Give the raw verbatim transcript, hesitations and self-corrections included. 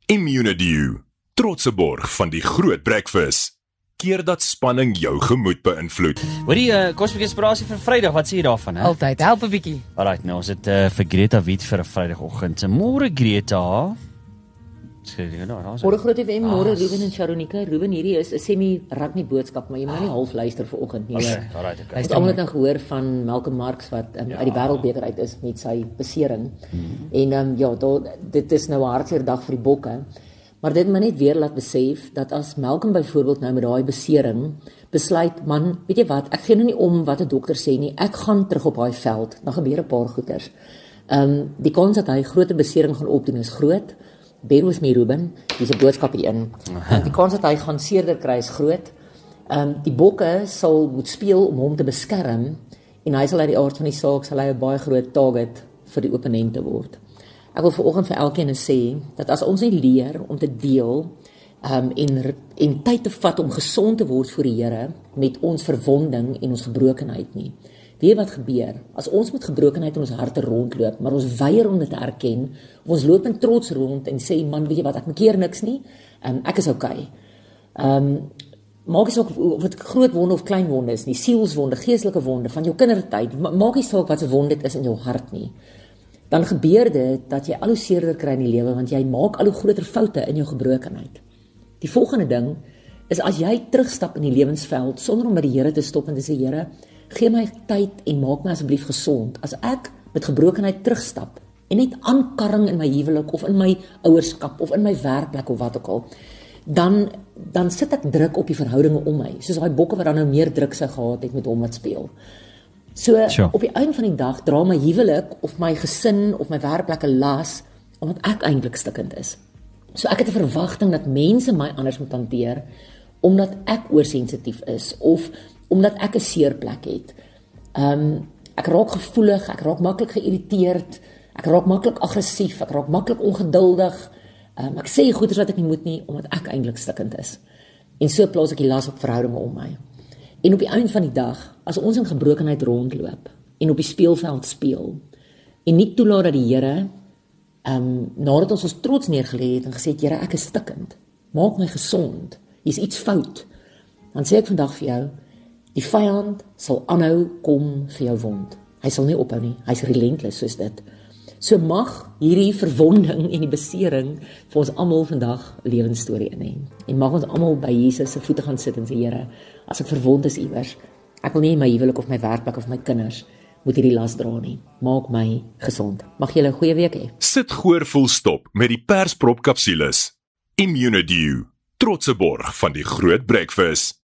Immunedew, trotse borg van die Groot Breakfast. Keer dat spanning jou gemoed beïnvloed. Hoorie, uh, kosmiese inspirasie vir Vrydag, wat sê jy daarvan, hè? Altyd, help 'n bietjie. Alright, nou ons het uh, vir Greta Wiet vir 'n Vrydagoggend. Môre Greta. Skryf jy nou, daar's. Môre Groot F M, môre Ruben en Sharonika. Ruben, hierdie is 'n semi-rugby boodskap, maar jy moet nou nie half luister vanoggend nie. Okay, alright, okay. Ons het almal nou gehoor van Malcolm Marx wat um, ja. uit die wêreldbeker uit is met sy besering. Hmm. En um, ja, daar, dit is nou 'n hartseer dag vir die bokke. Maar dit moet net weer laat besef dat as Malcolm byvoorbeeld nou met daai besering besluit, man, weet jy wat, ek gee nou nie om wat 'n dokter sê nie, ek gaan terug op daai veld, dan gebeur 'n paar goeters. Ehm um, die kans dat hy groter besering gaan opdoen is groot. Bear with me, Ruben, dis 'n boodskap hierin. Die kans dat hy gaan seerder kry is groot. Ehm um, die bokke sal moet speel om hom te beskerm en hy sal uit die aard van die saak sal hy 'n baie groot target vir die opponente word. Ek wil vanoggend vir elkeen sê dat as ons nie leer om te deel um, en en tyd te vat om gesond te word voor die Here met ons verwonding en ons gebrokenheid nie. Weet wat gebeur? As ons met gebrokenheid in ons harte rondloop, maar ons weier om dit te erken, of ons loop in trots rond en sê, man, weet jy wat, ek maak hier niks nie, um, ek is okay. Um, maak nie saak of dit groot wonde of klein wonde is nie, sielswonde, geestelike wonde van jou kindertyd, maak nie saak wat se wonde dit is in jou hart nie. Dan gebeur dit dat jy al hoe seerder kry in die lewe, want jy maak al hoe groter foute in jou gebrokenheid. Die volgende ding is as jy terugstap in die lewensveld sonder om by die Here te stop en te sê, Here, gee my tyd en maak my asseblief gesond. As ek met gebrokenheid terugstap en net aankarring in my huwelik of in my ouerskap of in my werkplek of wat ook al, dan dan sit ek druk op die verhoudinge om my, soos daai bokke wat dan nou meer druk sou gehad het met hom wat speel. So, sure. Op die einde van die dag dra my huwelik of my gesin of my werkplek 'n las, omdat ek eintlik stikkend is. So ek het 'n verwagting dat mense my anders moet hanteer, omdat ek oorsensitief is, of omdat ek 'n seerplek het. Um, ek raak gevoelig, ek raak maklik geïrriteerd, ek raak maklik aggressief, ek raak maklik ongeduldig, um, ek sê goeders wat ek nie moet nie, omdat ek eintlik stikkend is. En so plaas ek die las op verhoudinge om my. En op die einde van die dag, as ons in gebrokenheid rondloop en op die speelveld speel en nie toelaat dat die Here, um, nadat ons ons trots neergelê het en gesê het, Here, ek is stikkend, maak my gesond, hier is iets fout, dan sê ek vandag vir jou, die vyand sal aanhou kom vir jou wond. Hy sal nie ophou nie, hy's relentless soos dit. So mag hierdie verwonding en die besering vir ons almal vandag 'n lewensstorie in hê. En mag ons almal by Jesus se voete gaan sit en sê, Here, as ek verwond is iewers, ek wil nie in my huwelik of my werkplek of my kinders moet hierdie las dra nie. Maak my gesond. Mag julle 'n goeie week hê. Sit goor vol stop met die persprop kapsules. Immunedew, trotse borg van die Groot Breakfast.